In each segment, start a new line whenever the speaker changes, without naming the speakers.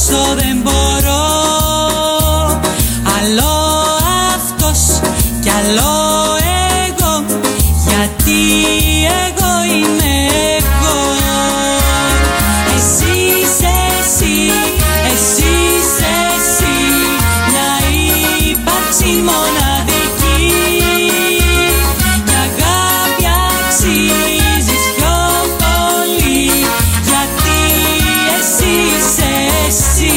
όσο δεν μπορώ. Άλλο αυτός κι άλλο εγώ, γιατί εγώ είμαι εγώ. Εσύ είσαι εσύ, εσύ είσαι εσύ, μια ύπαρξη μοναδική. Κι αγάπη αξίζεις πιο πολύ, γιατί εσύ είσαι εσύ.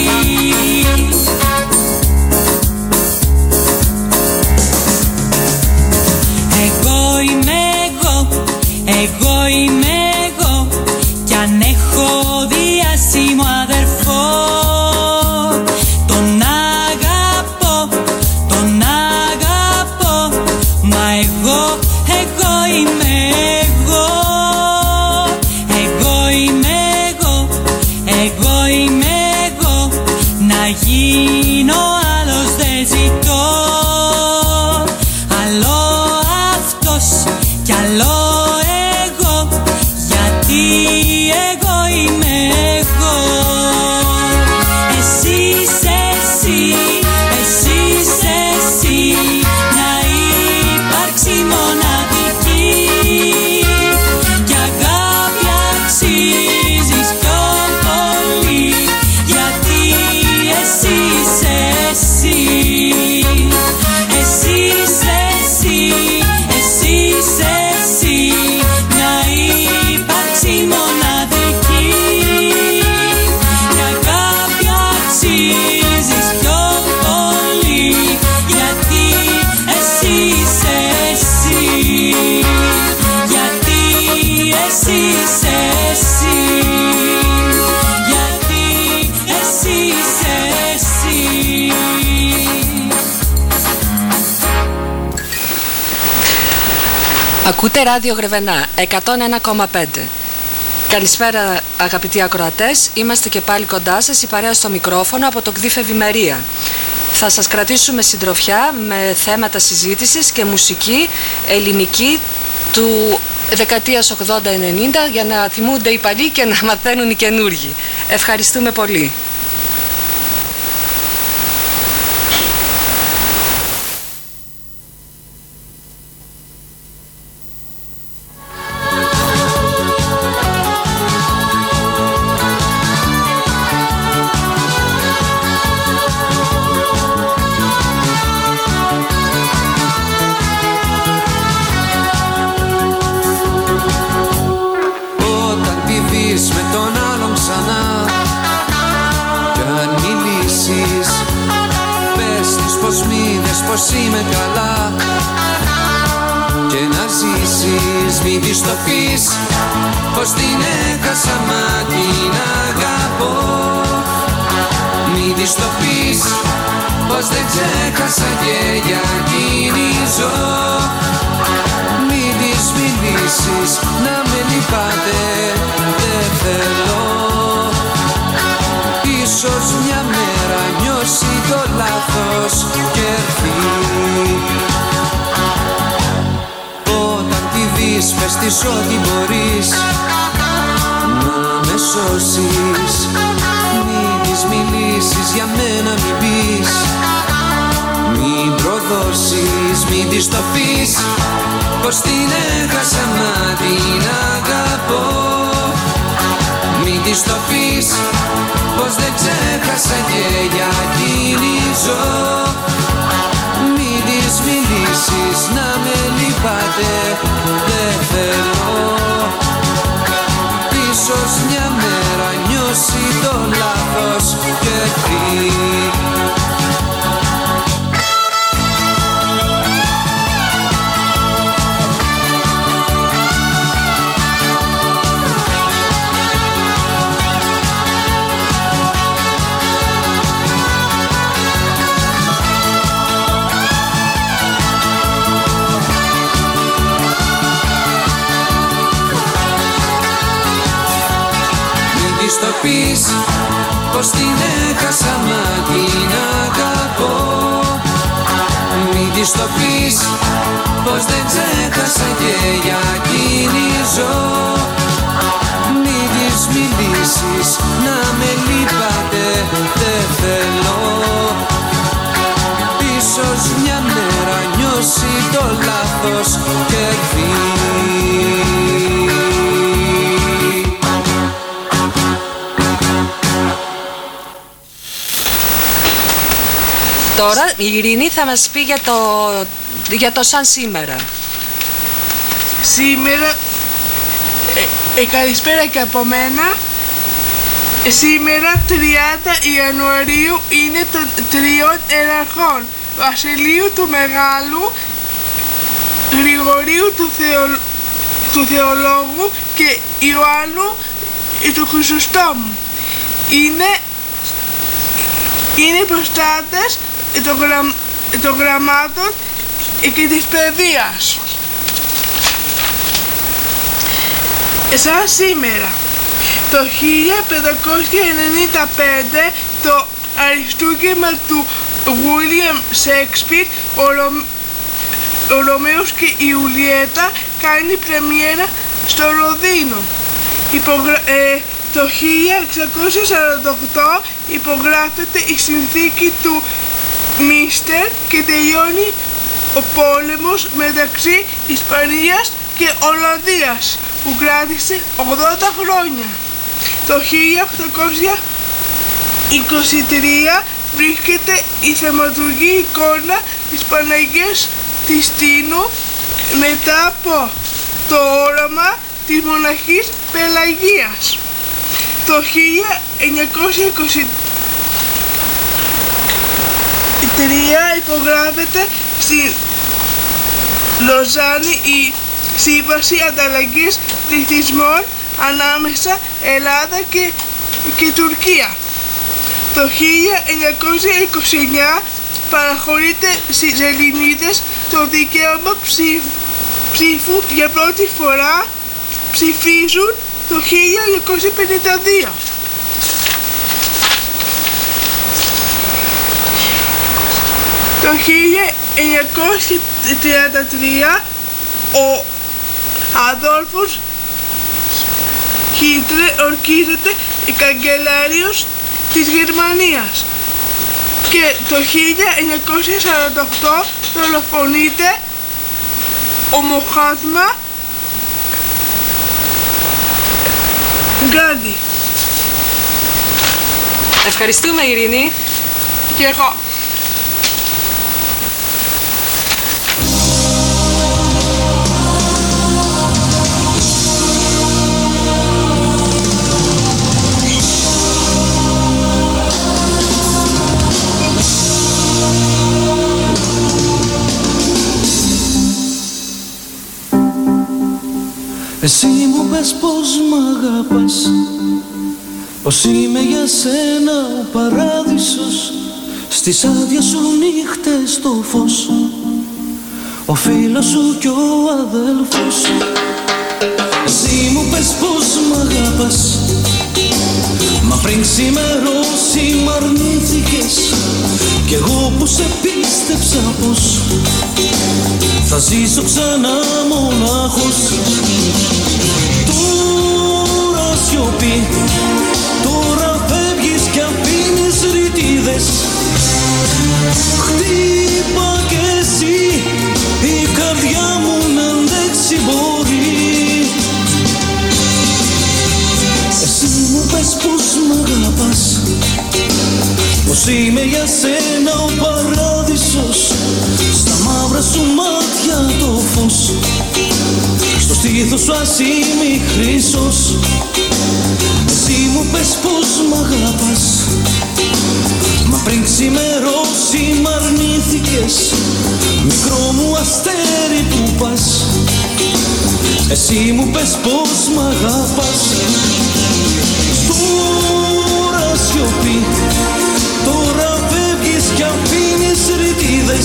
Εγώ είμαι εγώ, εγώ είμαι εγώ, κι αν έχω διάσημο αδερφό, τον αγαπώ, τον αγαπώ, μα εγώ, εγώ είμαι εγώ. Εγώ είμαι εγώ, εγώ είμαι εγώ, να γίνω άλλος δεν ζητώ. Άλλο αυτός κι άλλο εγώ, γιατί εγώ είμαι εγώ. Εσύ είσαι εσύ, εσύ είσαι εσύ, μια ύπαρξη μοναδική. Κι αγάπη αξίζεις πιο πολύ, γιατί εσύ είσαι εσύ. Εσύ είσαι εσύ, εσύ είσαι εσύ, μια ύπαρξη μοναδική. Κι αγάπη αξίζεις πιο πολύ, γιατί εσύ είσαι εσύ. Γιατί εσύ είσαι εσύ. Γιατί εσύ είσαι εσύ.
Ακούτε ράδιο Γρεβενά 101,5. Καλησπέρα αγαπητοί ακροατές, είμαστε και πάλι κοντά σας, η παρέα στο μικρόφωνο από το ΚΔΙΦ Ευημερία. Θα σας κρατήσουμε συντροφιά με θέματα συζήτησης και μουσική ελληνική του δεκαετίας 80-90 για να θυμούνται οι παλιοί και να μαθαίνουν οι καινούργοι. Ευχαριστούμε πολύ.
πως είμαι καλά και να ζήσεις. Μην της το πεις πως την έχασα μα την αγαπώ. Μην της το πεις πως δεν ξέχασα και για εκείνη ζω. Μην της μιλήσεις να με λυπάται, δεν θέλω. Ίσως μια μέρα νιώσει το λάθος και έρθει. Όταν τη δεις πες της ότι μπορείς να με σώσεις. Μην της μιλήσεις, για μένα μην πεις, μην προδώσεις. Μην της το πεις πως την έχασα μα την αγαπώ. Μην της το πεις πως δεν ξέχασα και για εκείνη ζω. Μην της μιλήσεις να με λυπάται, δεν θέλω. Ίσως μια μέρα νιώσει το λάθος και έρθει. Το πεις πως την έχασα μα την αγαπώ. Μην της το πεις πως δεν ξέχασα και για εκείνη ζω. Μην της μιλήσεις να με λυπάται,
Τώρα η Ειρήνη θα μας πει για το σαν σήμερα.
Σήμερα, καλησπέρα και από μένα. Σήμερα 30 Ιανουαρίου είναι των τριών εραρχών: Βασιλείου του Μεγάλου, Γρηγορίου του Θεολόγου και Ιωάννου του Χρυσοστόμου. Είναι προστάτες των γραμμάτων και της παιδείας. Σαν σήμερα, το 1595 το αριστούργημα του Βίλιαμ Σέξπιρ, ο Ρωμαίος και η Ιουλιέτα, κάνει πρεμιέρα στο Λονδίνο. Το 1648 υπογράφεται η συνθήκη του Μίστερ και τελειώνει ο πόλεμος μεταξύ Ισπανίας και Ολλανδίας, που κράτησε 80 χρόνια. Το 1823 βρίσκεται η θεματουργή εικόνα της Παναγίας της Τίνου μετά από το όραμα της μοναχής Πελαγίας. Το 1923 υπογράφεται στη Λοζάνη η Σύμβαση Ανταλλαγής Πληθυσμών ανάμεσα Ελλάδα και Τουρκία. Το 1929 παραχωρείται στις Ελληνίδες το δικαίωμα ψήφου. Για πρώτη φορά ψηφίζουν το 1952. Το 1933 ο Αδόλφος Χίτλερ ορκίζεται καγκελάριος της Γερμανίας και το 1948 δολοφονείται ο Μοχάτμα Γκάντι.
Ευχαριστούμε, Ειρήνη.
Και εγώ.
Εσύ μου πες πως μ' αγαπάς, πως είμαι για σένα ο παράδεισος, στις άδειες σου νύχτες το φως, ο φίλος σου κι ο αδέλφος. Εσύ μου πες πως μ' αγαπάς, μα πριν ξημερώσει μ' αρνήθηκες, κι εγώ που σε πίστεψα πως θα ζήσω ξανά μονάχος. Τώρα σιωπή, τώρα φεύγεις κι αφήνεις ρητίδες. Χτύπα κι εσύ, η καρδιά μου να αντέξει μπορεί. Εσύ μου πες πως μ' αγαπάς, πως είμαι για σένα ο παράδεισος, στα μαύρα σου μάτια το φως, στο στήθος σου ασήμι χρυσός. Εσύ μου πες πως μ' αγαπάς, μα πριν ξημερώσει μ' αρνήθηκες, μικρό μου αστέρι που πας. Εσύ μου πες πως μ' αγαπάς. Τώρα σιωπή, τώρα φεύγεις κι αφήνεις ρητίδες.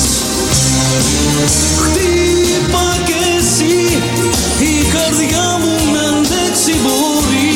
Χτύπα κι εσύ, η καρδιά μου να αντέξει μπορεί.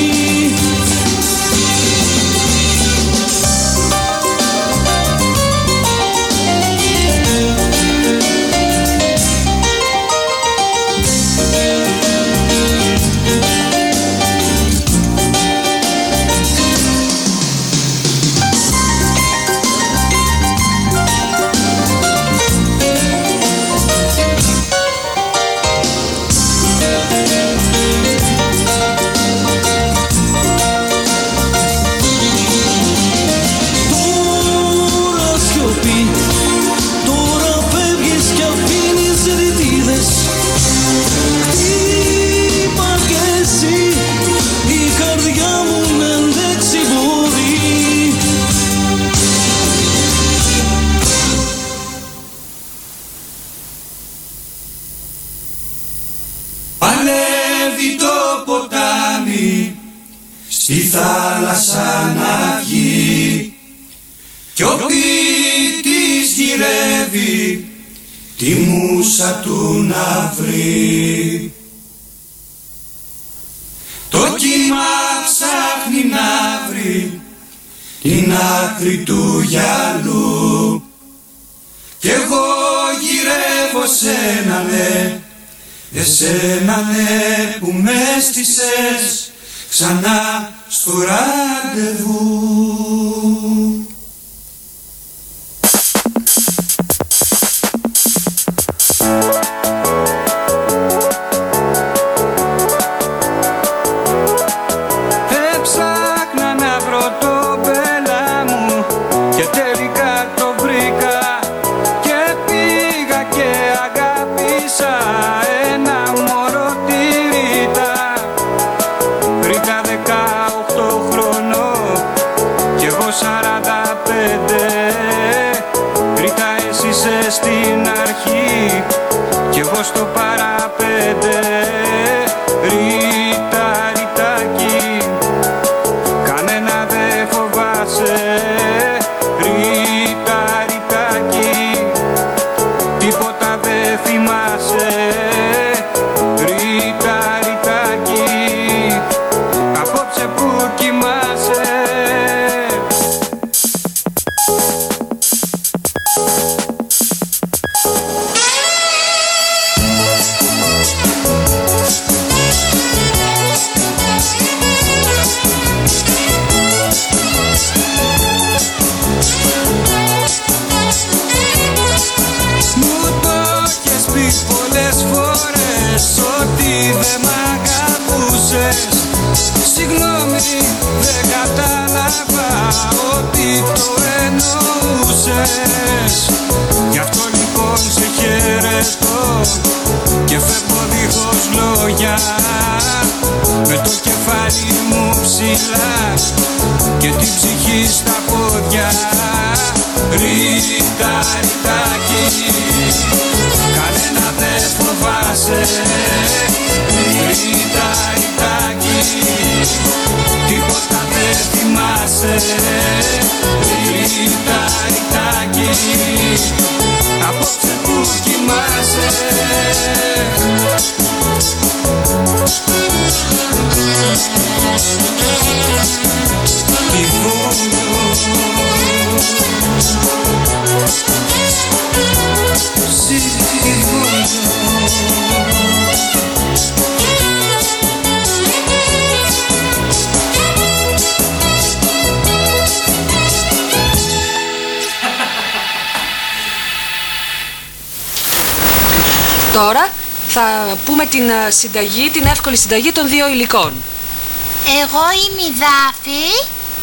στη θάλασσα να βγει κι ο ποιητής γυρεύει τη μούσα του να βρει. Το κύμα ψάχνει να βρει την άκρη του γυαλού κι εγώ γυρεύω σένα ναι, εσένα ναι που με στήσες ξανά στο ραντεβού.
Έψαχνα να βρω το μπέλα μου και τελικά το βρήκα και πήγα και αγάπησα ένα μωρό τη Ρίτα. Ρίτα 18 χρονών κι εγώ 45. Ρίτα εσύ είσαι στην αρχή κι εγώ στο παραπέντε. Ρίτα, Ριτάκι, κανένα δε φοβάσαι. Ρίτα, Ριτάκι, τίποτα δε θυμάσαι. Ρίτα, Ριτάκι, απόψε που κοιμάσαι. Μου το έχεις πει πολλές φορές ότι δεν μ' αγαπούσες. Συγγνώμη, δεν κατάλαβα ότι το εννοούσες. Γι' αυτό λοιπόν σε χαιρετώ και φεύγω δίχως λόγια με το κεφάλι μου ψηλά και την ψυχή στα πόδια. Ρίτα, Ριτάκι, κανένα δεν φοβάσαι. Ρίτα, Ριτάκι, τίποτα δεν θυμάσαι. Ρίτα, Ριτάκι, απόψε που κοιμάσαι. Τι
Τώρα θα πούμε την συνταγή, την εύκολη συνταγή των δύο υλικών.
Εγώ είμαι η Δάφη.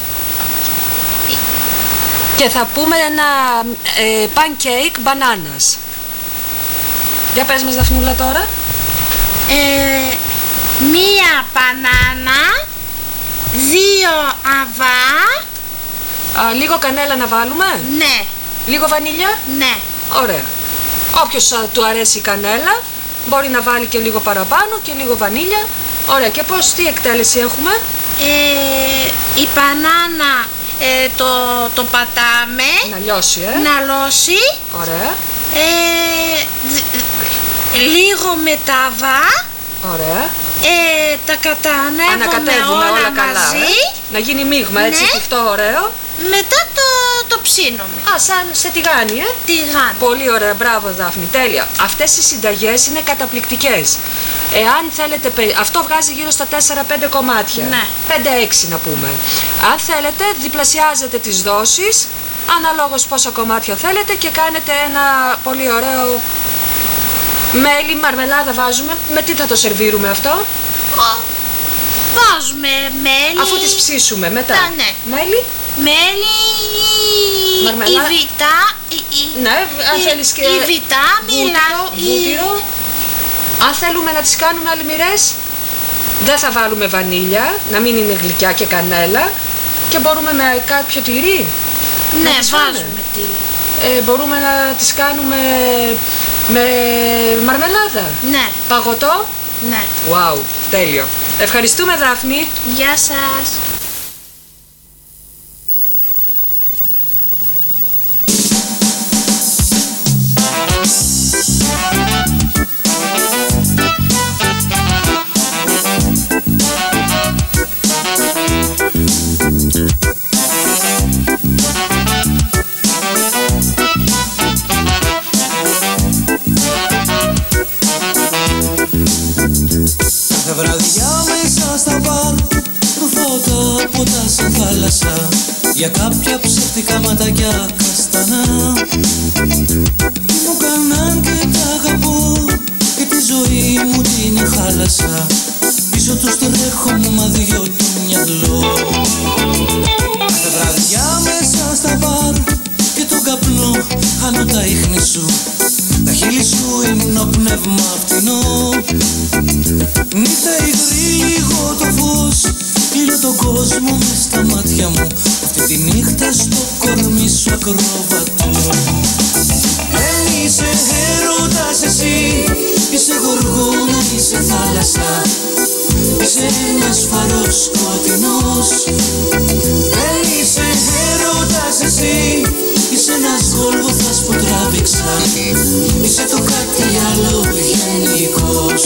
Και θα πούμε ένα pancake μπανάνας. Για πες μας, Δαφνούλα, τώρα.
Μία μπανάνα, 2 αβά.
Λίγο κανέλα να βάλουμε.
Ναι,
Λίγο βανίλια.
ναι.
Ωραία. Όποιος του αρέσει η κανέλα μπορεί να βάλει και λίγο παραπάνω και λίγο βανίλια. Ωραία. Και πώς, τι εκτέλεση έχουμε?
Η μπανάνα το πατάμε.
Να λιώσει,
Να λώσει.
Ωραία.
Λίγο μεταβά.
Ωραία.
Τα
Ανακατεύουμε όλα καλά.
μαζί.
Να γίνει μείγμα, έτσι,
Ναι.
χυφτό, ωραίο.
Μετά το ψήνουμε.
Σαν σε τηγάνι,
Τηγάνι.
Πολύ ωραία, μπράβο Δάφνη, τέλεια. Αυτές οι συνταγές είναι καταπληκτικές. Εάν θέλετε, αυτό βγάζει γύρω στα 4-5 κομμάτια.
Ναι.
5-6 να πούμε. Αν θέλετε, διπλασιάζετε τις δόσεις, αναλόγως πόσα κομμάτια θέλετε και κάνετε ένα πολύ ωραίο μέλι, μαρμελάδα βάζουμε. Με τι θα το σερβίρουμε αυτό?
Βάζουμε μέλι.
Αφού τις ψήσουμε μετά.
Ναι.
Μέλι.
Μέλι,
Μαρμελά-
η βιτά,
Ναι, αν θέλεις και
η βιτά,
βούτυρο. Αν θέλουμε να τις κάνουμε αλμυρές, δεν θα βάλουμε βανίλια, να μην είναι γλυκιά και κανέλα, και μπορούμε με κάποιο τυρί.
Ναι,
να τις φάμε.
βάζουμε τυρί.
Μπορούμε να τις κάνουμε με μαρμελάδα.
Ναι,
Παγωτό.
ναι.
Wow, τέλειο. Ευχαριστούμε, Δάφνη.
Γεια σας.
σε θάλασσα για κάποια ψεύτικα ματάκια καστανά. Τι μου κάναν και τα αγαπώ και τη ζωή μου την χάλασα. Πίσω τους τρέχω μα δυο το μυαλό. Κάθε βραδιά μέσα στα μπαρ και τον καπνό χάνω τα ίχνη σου. Τα χείλη σου είναι ο πνεύμα φτηνό. Νύχτα υγρή λίγο το φως, κλείνω τον κόσμο μες στα μάτια μου. Αυτή τη νύχτα στο κορμί σου ακρόβατο. Δεν είσαι έρωτας εσύ, είσαι γοργόνα, είσαι θάλασσα. Είσαι ένας φαρός σκοτεινός. Δεν είσαι έρωτας εσύ, είσαι ένας Γολγοθάς που τράβηξα. Είσαι το κάτι άλλο γενικός.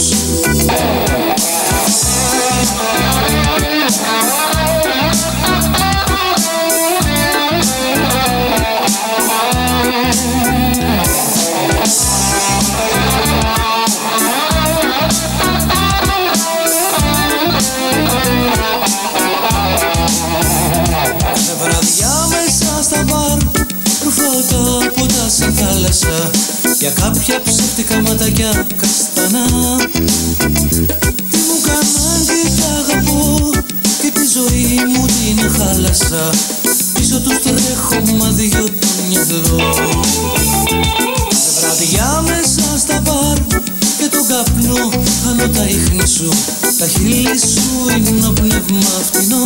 Κάθε βραδιά μέσα στα μπαρ ρουφάω τα ποτά σε θάλασσα για κάποια ψεύτικα ματάκια καστανά. Τι μου κάναν και τα αγαπώ και τη ζωή μου την χάλασα. Πίσω τους τρέχω μα δυο το μυαλό. Κάθε βραδιά μέσα στα μπαρ και τον καπνό χάνω τα ίχνη σου. Τα χείλη σου είναι ο πνεύμα φτηνό.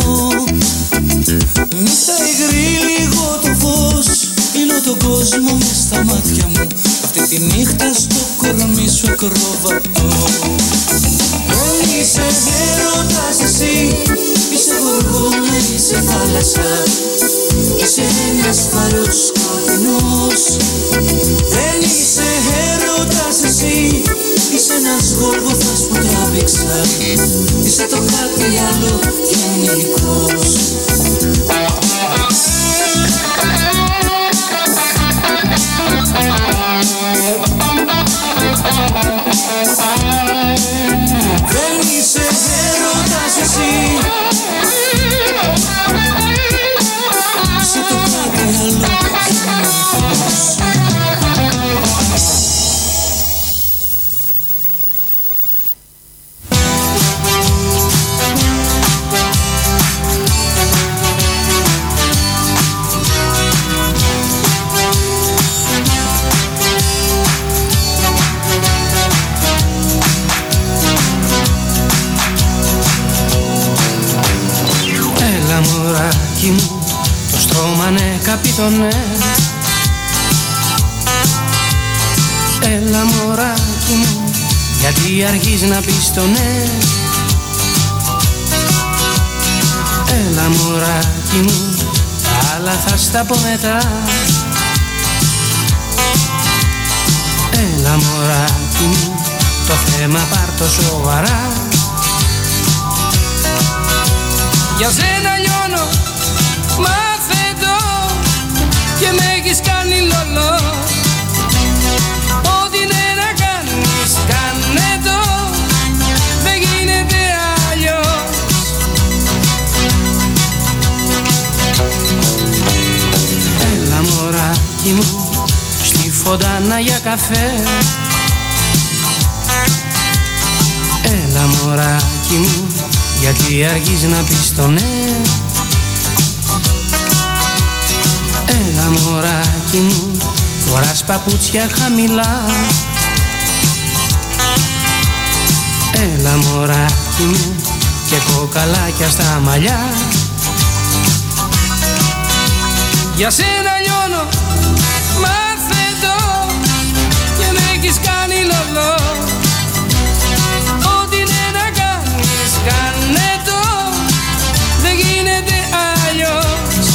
Νύχτα υγρή λίγο το φως, κλείνω τον κόσμο μες στα μάτια μου. Αυτή τη νύχτα στο κορμί σου ακρόβατο. Δεν είσαι έρωτας εσύ, είσαι γοργόνα, είσαι θάλασσα. Είσαι ένας φαρός σκοτεινός. Δεν είσαι έρωτας εσύ, είσαι ένας Γολγοθάς που τράβηξα. Είσαι το κάτι άλλο γενικός. Δεν είσαι έρωτας εσύ, είσαι το κάτι άλλο γενικός. Μου, το στρώμα ναι καπιτονέ. Έλα μωράκι μου, γιατί αργείς να πεις το ναι. Έλα μωράκι μου, τα άλλα θα στα πω μετά. Έλα μωράκι μου, το θέμα πάρ' το σοβαρά. Για σένα λιώνω, μάθε το και με έχεις κάνει λολό. Ό,τι ναι να κάνεις, κάνε το, δεν γίνεται αλλιώς. Έλα μωράκι μου, στη φωντάνα για καφέ. Έλα μωράκι μου, γιατί αργείς να πεις το ναι. Έλα μωράκι μου, φοράς παπούτσια χαμηλά. Έλα μωράκι μου, και κοκαλάκια στα μαλλιά. Για σένα λιώνω, μάθε το και με έχεις κάνει λολό. Ό,τι ναι να κάνεις, κάνε το, δεν γίνεται αλλιώς.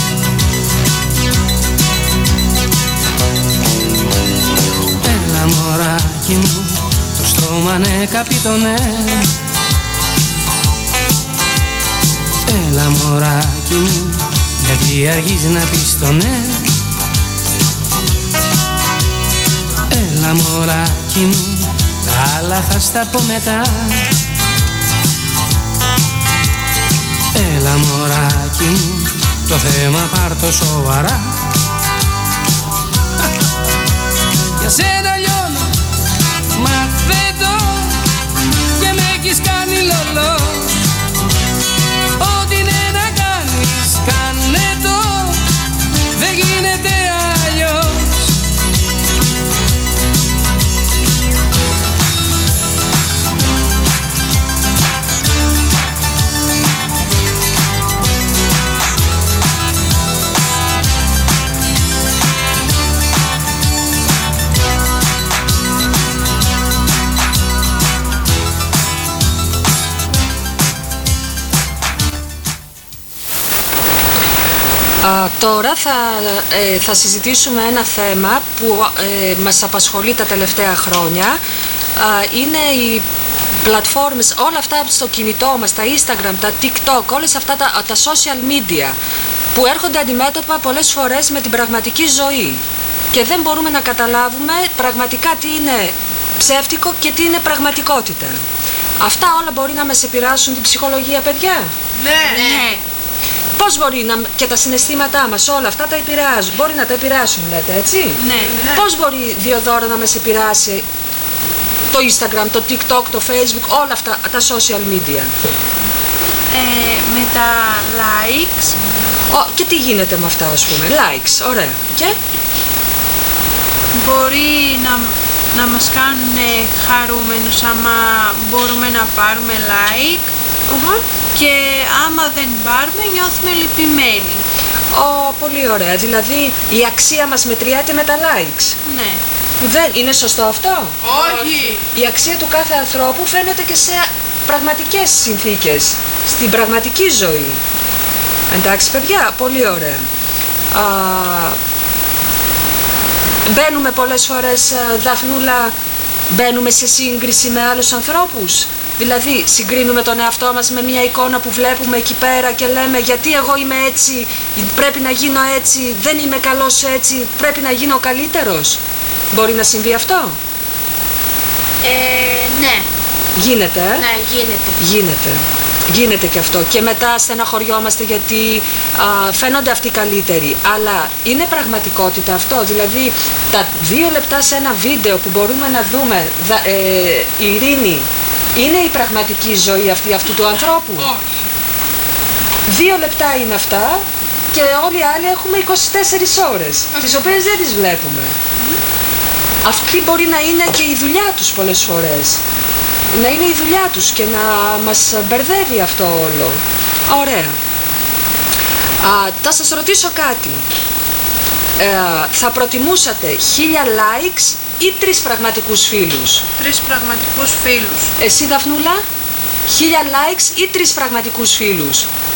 Έλα μωράκι μου, το στρώμα ναι καπιτονέ. Έλα μωράκι μου, γιατί αργείς να πεις το ναι. Έλα μωράκι μου, τα άλλα θα στα πω μετά.
Έλα μωράκι μου, το θέμα πάρ' το σοβαρά. Για σένα λιώνω, μαθαίνω και με έχεις κάνει λολό. Ό,τι είναι να κάνεις, κάνε το, δεν γίνεται αλλιώς.
Τώρα θα συζητήσουμε ένα θέμα που μας απασχολεί τα τελευταία χρόνια. Είναι οι πλατφόρμες, όλα αυτά στο κινητό μας, τα Instagram, τα TikTok, όλες αυτά τα social media που έρχονται αντιμέτωπα πολλές φορές με την πραγματική ζωή και δεν μπορούμε να καταλάβουμε πραγματικά τι είναι ψεύτικο και τι είναι πραγματικότητα. Αυτά όλα μπορεί να μας επηρεάσουν την ψυχολογία, παιδιά?
Ναι.
Πώς μπορεί και τα συναισθήματά μας, όλα αυτά τα επηρεάζουν? Μπορεί να τα επηρεάσουν, λέτε, έτσι?
Ναι.
Πώς μπορεί, Διοδώρα, να μας επηρεάσει το Instagram, το TikTok, το Facebook, όλα αυτά τα social media?
Με τα likes.
Και τι γίνεται με αυτά, ας πούμε? Likes, ωραία. Και?
Μπορεί να μας κάνουν χαρούμενους άμα μπορούμε να πάρουμε like. Και άμα δεν πάρουμε νιώθουμε λυπημένοι.
Πολύ ωραία. Δηλαδή η αξία μας μετριάται με τα likes.
Ναι.
Που δεν είναι σωστό αυτό?
Όχι.
Η αξία του κάθε ανθρώπου φαίνεται και σε πραγματικές συνθήκες, στην πραγματική ζωή. Εντάξει, παιδιά, πολύ ωραία. Μπαίνουμε πολλές φορές, Δαφνούλα, μπαίνουμε σε σύγκριση με άλλους ανθρώπους. Δηλαδή συγκρίνουμε τον εαυτό μας με μια εικόνα που βλέπουμε εκεί πέρα και λέμε γιατί εγώ είμαι έτσι, πρέπει να γίνω έτσι, δεν είμαι καλός έτσι, πρέπει να γίνω καλύτερος. Μπορεί να συμβεί αυτό?
Ναι.
Γίνεται,
Ναι, γίνεται.
Γίνεται και αυτό. Και μετά στεναχωριόμαστε γιατί φαίνονται αυτοί καλύτεροι. Αλλά είναι πραγματικότητα αυτό? Δηλαδή τα 2 λεπτά σε ένα βίντεο που μπορούμε να δούμε, Ειρήνη, είναι η πραγματική ζωή αυτού του ανθρώπου?
Όχι.
2 λεπτά είναι αυτά και όλοι οι άλλοι έχουμε 24 ώρες, τις οποίες δεν τις βλέπουμε. Αυτή μπορεί να είναι και η δουλειά τους πολλές φορές. Να είναι η δουλειά τους και να μας μπερδεύει αυτό όλο. Ωραία. Θα σας ρωτήσω κάτι. Θα προτιμούσατε 1000 likes ή 3 πραγματικούς φίλους?
3 πραγματικούς φίλους.
Εσύ, Δαφνούλα, 1000 likes ή 3 πραγματικούς φίλους?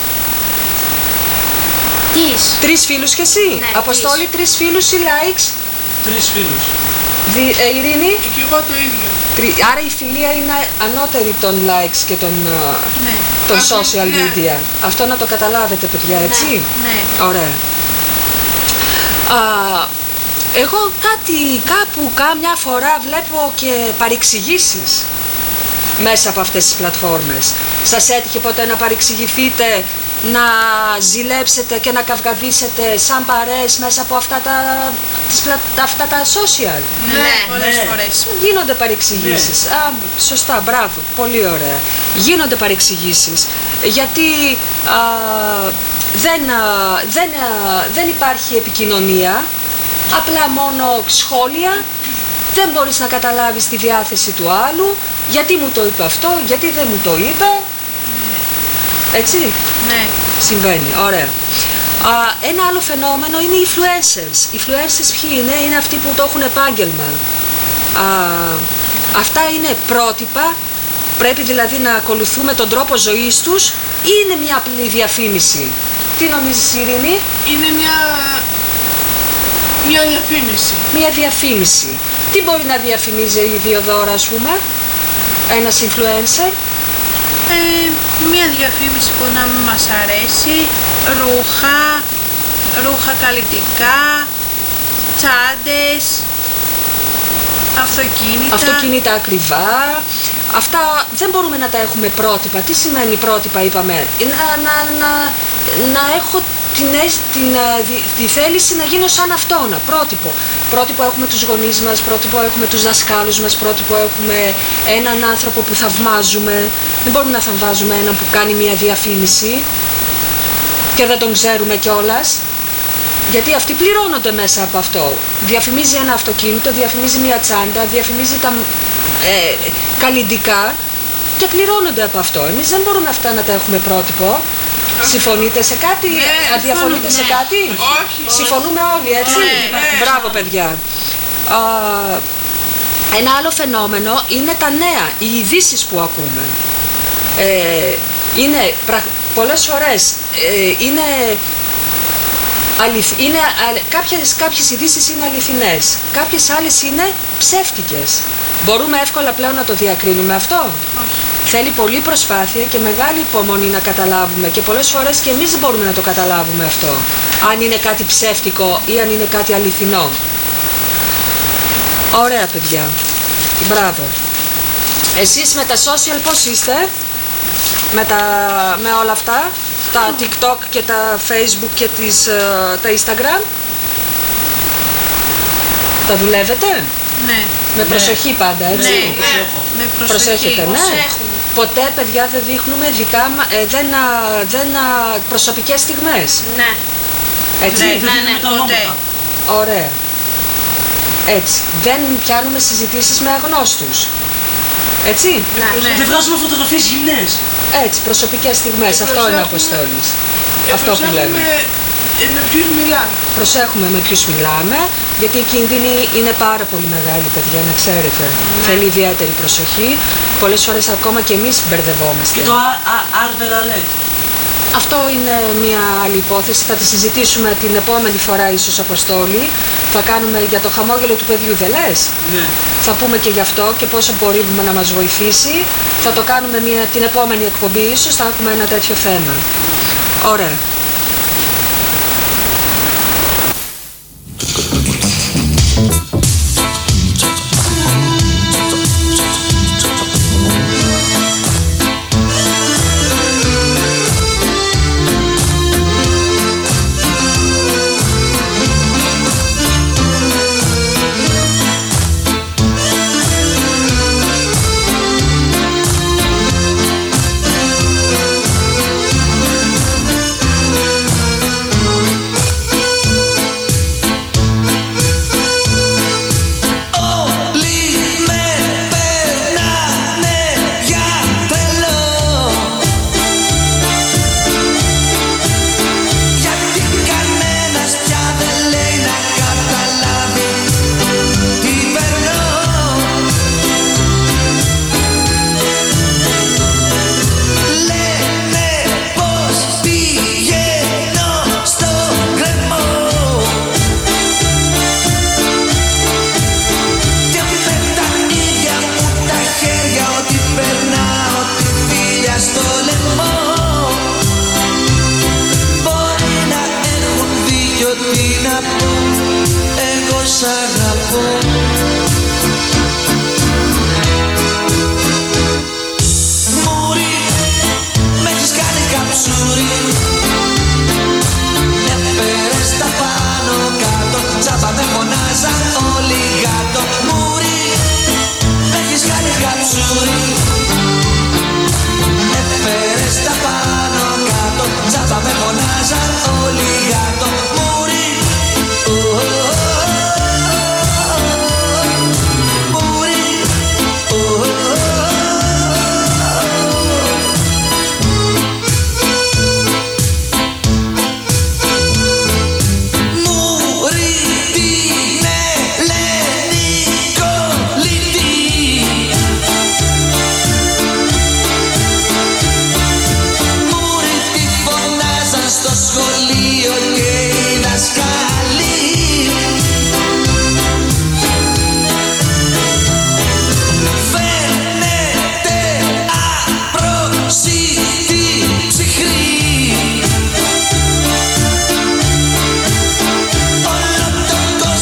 3 φίλους και εσύ?
Ναι,
Αποστόλη, 3 φίλους ή likes?
3 φίλους.
Ειρήνη?
Και εγώ το ίδιο.
Άρα η φιλία είναι ανώτερη των likes και των
Ναι.
social
Ναι.
media. Αυτό να το καταλάβετε, παιδιά, έτσι?
Ναι.
Ωραία. Εγώ κάπου κάμια φορά βλέπω και παρεξηγήσεις μέσα από αυτές τις πλατφόρμες. Σας έτυχε ποτέ να παρεξηγηθείτε, να ζηλέψετε και να καυγαδίσετε σαν παρέες μέσα από αυτά τα social?
Ναι, πολλές φορές.
Γίνονται παρεξηγήσεις. Σωστά, μπράβο, πολύ ωραία. Γίνονται παρεξηγήσεις γιατί δεν υπάρχει επικοινωνία, απλά μόνο σχόλια, δεν μπορείς να καταλάβεις τη διάθεση του άλλου, γιατί μου το είπε αυτό, γιατί δεν μου το είπε. Έτσι?
Ναι.
Συμβαίνει, ωραία. Ένα άλλο φαινόμενο είναι οι influencers. Οι influencers ποιοι είναι? Είναι αυτοί που το έχουν επάγγελμα. Αυτά είναι πρότυπα, πρέπει δηλαδή να ακολουθούμε τον τρόπο ζωής τους ή είναι μια απλή διαφήμιση? Τι νομίζεις, Ειρήνη?
Είναι μια διαφήμιση.
Μια διαφήμιση. Τι μπορεί να διαφημίζει η Διοδώρα, ας πούμε, ένας influencer?
Μία διαφήμιση που να μην μας αρέσει, ρούχα καλλιτικά, τσάντες, αυτοκίνητα.
Αυτοκίνητα ακριβά, Αυτά δεν μπορούμε να τα έχουμε πρότυπα. Τι σημαίνει πρότυπα, είπαμε? Να έχω τη θέληση να γίνω σαν αυτόνα. Πρότυπο. Πρότυπο έχουμε τους γονείς μας, πρότυπο έχουμε τους δασκάλους μας, πρότυπο έχουμε έναν άνθρωπο που θαυμάζουμε. Δεν μπορούμε να θαυμάζουμε έναν που κάνει μια διαφήμιση και δεν τον ξέρουμε κιόλας. Γιατί αυτοί πληρώνονται μέσα από αυτό. Διαφημίζει ένα αυτοκίνητο, διαφημίζει μια τσάντα, διαφημίζει τα καλλιντικά και πληρώνονται από αυτό. Εμείς δεν μπορούμε αυτά να τα έχουμε πρότυπο. Συμφωνείτε σε κάτι? Αδιαφωνείτε σε κάτι?
Όχι.
Συμφωνούμε όλοι, έτσι? Μπράβο, παιδιά. Ένα άλλο φαινόμενο είναι τα νέα, οι ειδήσεις που ακούμε. Είναι πολλές φορές κάποιες ειδήσεις είναι αληθινές, κάποιες άλλες είναι ψεύτικες. Μπορούμε εύκολα πλέον να το διακρίνουμε αυτό?
Όχι.
Θέλει πολλή προσπάθεια και μεγάλη υπομονή να καταλάβουμε και πολλές φορές και εμείς δεν μπορούμε να το καταλάβουμε αυτό, αν είναι κάτι ψεύτικο ή αν είναι κάτι αληθινό. Ωραία, παιδιά. Μπράβο. Εσείς με τα social πώς είστε? Με όλα αυτά, τα TikTok και τα Facebook και τα Instagram? Τα δουλεύετε?
Ναι.
Με προσοχή πάντα, έτσι?
Ναι. Με προσοχή.
Προσέχετε, ναι.
Προσέχουμε.
Ποτέ, παιδιά, δεν δείχνουμε προσωπικές στιγμές.
Ναι.
Έτσι.
Ναι, ποτέ.
Ωραία. Έτσι. Δεν πιάνουμε συζητήσεις με αγνώστους. Έτσι.
Ναι.
Δεν βγάζουμε φωτογραφίες γυμνές.
Έτσι, προσωπικές στιγμές. Αυτό είναι Αποστόλης. Αυτό που λέμε.
Με ποιους μιλάμε.
Προσέχουμε με ποιους μιλάμε, γιατί οι κίνδυνοι είναι πάρα πολύ μεγάλοι, παιδιά, να ξέρετε. Θέλει ιδιαίτερη προσοχή. Πολλές φορές ακόμα και εμείς μπερδευόμαστε.
Και το Arbor Alert.
Αυτό είναι μια άλλη υπόθεση, θα τη συζητήσουμε την επόμενη φορά ίσως, Αποστόλη. Θα κάνουμε για το χαμόγελο του παιδιού, δεν λες?
Ναι.
Θα πούμε και γι' αυτό και πόσο μπορούμε να μας βοηθήσει. Θα το κάνουμε την επόμενη εκπομπή, ίσως θα έχουμε ένα τέτοιο θέμα. Ωραία.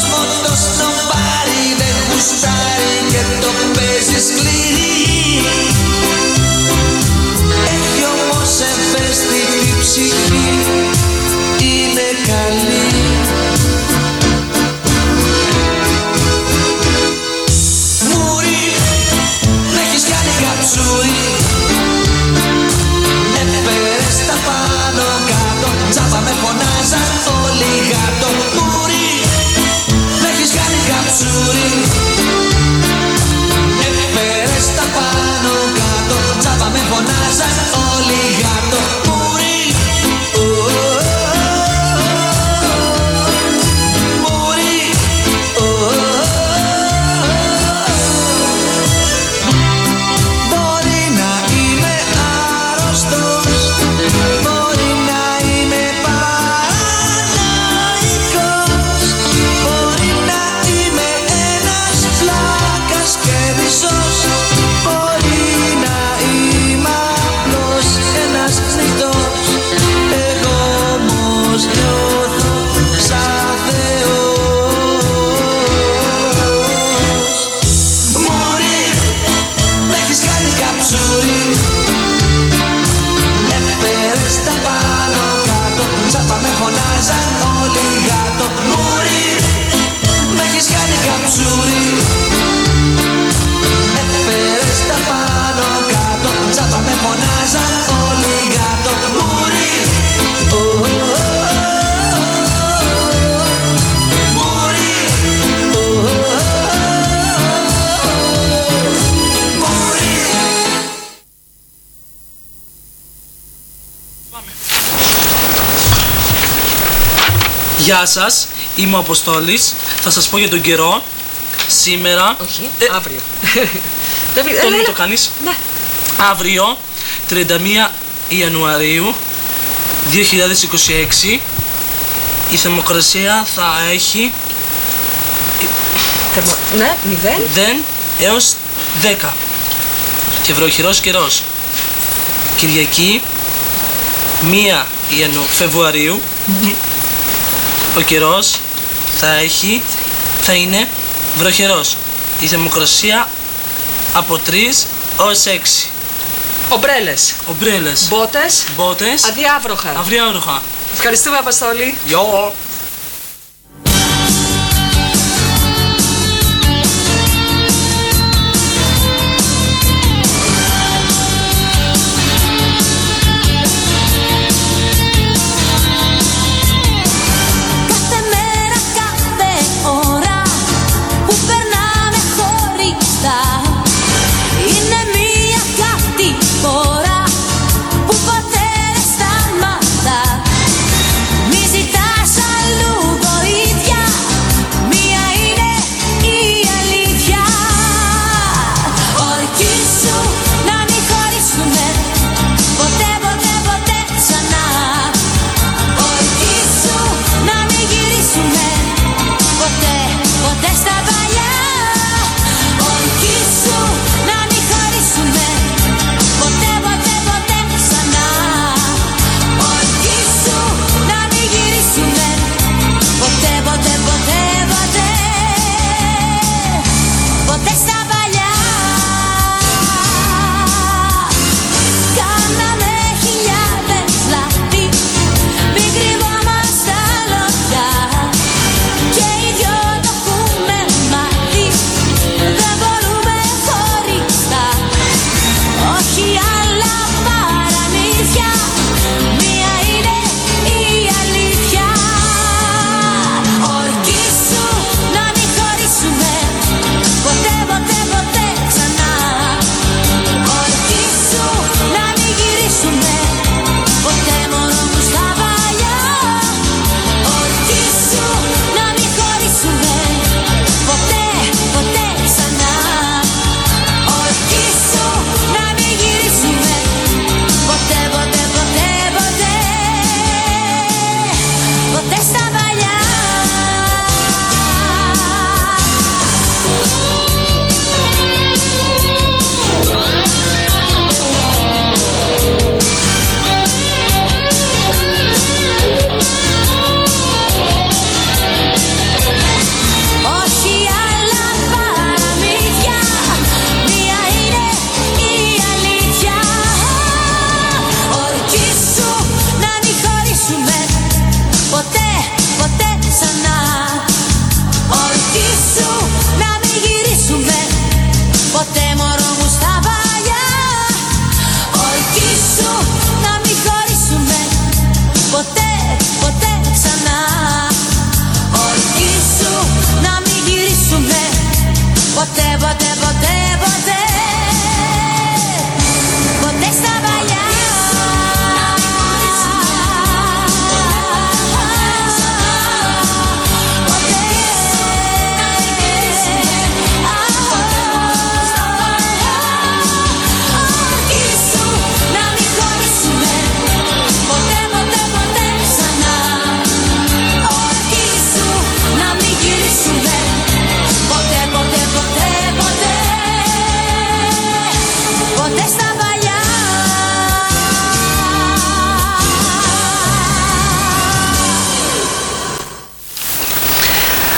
Σκληρή τσάπα με φωνάζαν όλοι γάτο μουρι. Μ' έχεις κάνει καψούρι. Έφερες τα πάνω κάτω, τσάπα με φωνάζαν όλοι γάτο μουρι.
Γεια σας, είμαι ο Αποστόλης. Θα σας πω για τον καιρό. Σήμερα...
Όχι, αύριο.
Τον μην το κάνεις.
Ναι.
Αύριο, 31 Ιανουαρίου 2026, η θερμοκρασία θα έχει...
Ναι,
0 έως 10 και βροχερός καιρός. Κυριακή, 1 Φεβρουαρίου, ο καιρός θα είναι βροχερός. Η θερμοκρασία από 3 ως 6.
Ομπρέλες. Μπότες. Αδιάβροχα. Ευχαριστούμε, Αποστόλη.
Γεια.
Που πατέρες σταματά. Μη ζητάς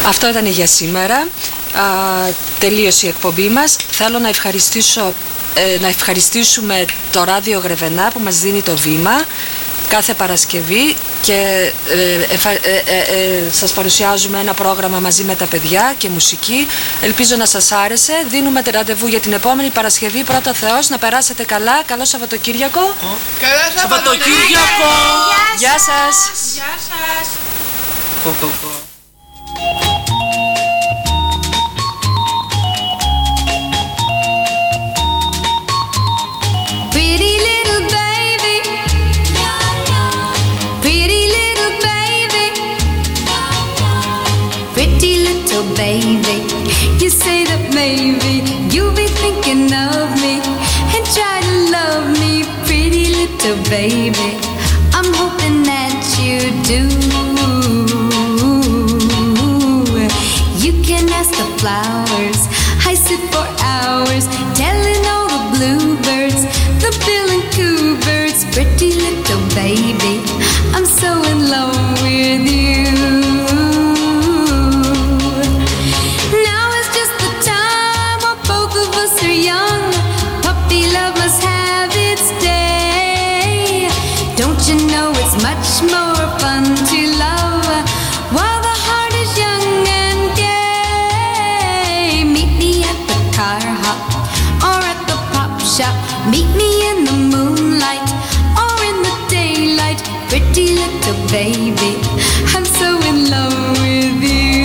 Αυτό ήταν για σήμερα. Τελείωσε η εκπομπή μας. Θέλω να ευχαριστήσουμε το Ράδιο Γρεβενά που μας δίνει το βήμα κάθε Παρασκευή και σας παρουσιάζουμε ένα πρόγραμμα μαζί με τα παιδιά και μουσική. Ελπίζω να σας άρεσε. Δίνουμε ραντεβού για την επόμενη Παρασκευή. Πρώτα Θεός, να περάσετε καλά. Καλό Σαββατοκύριακο.
Καλό Σαββατοκύριακο.
Γεια σας.
Γεια σας.
Baby, you say that maybe you'll be thinking of me and try to love me, pretty little baby. I'm hoping that you do. You can ask the flowers, I sit for hours telling all the bluebirds, the bill and coo birds, pretty little baby. I'm so in love with you. Much more fun to love while the heart is young and gay. Meet me at the car hop or at the pop shop. Meet me in the moonlight or in the daylight. Pretty little baby, I'm so in love with you.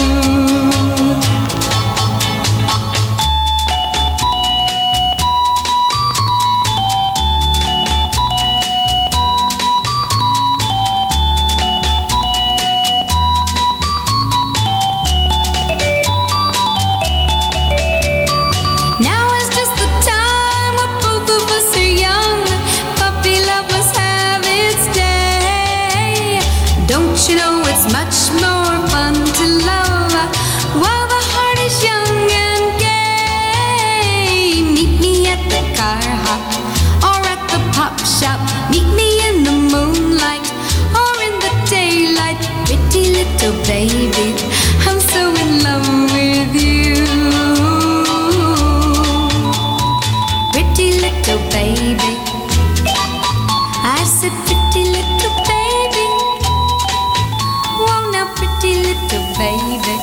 Much more fun to love while the heart is young and gay. Meet me at the car hop or at the pop shop. Meet me in the moonlight or in the daylight. Pretty little baby, I'm so in love with you. Pretty little baby, I said pretty little baby. Pretty little baby.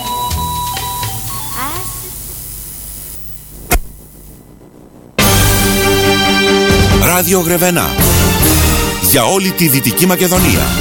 Ράδιο Γρεβενά για όλη τη Δυτική Μακεδονία.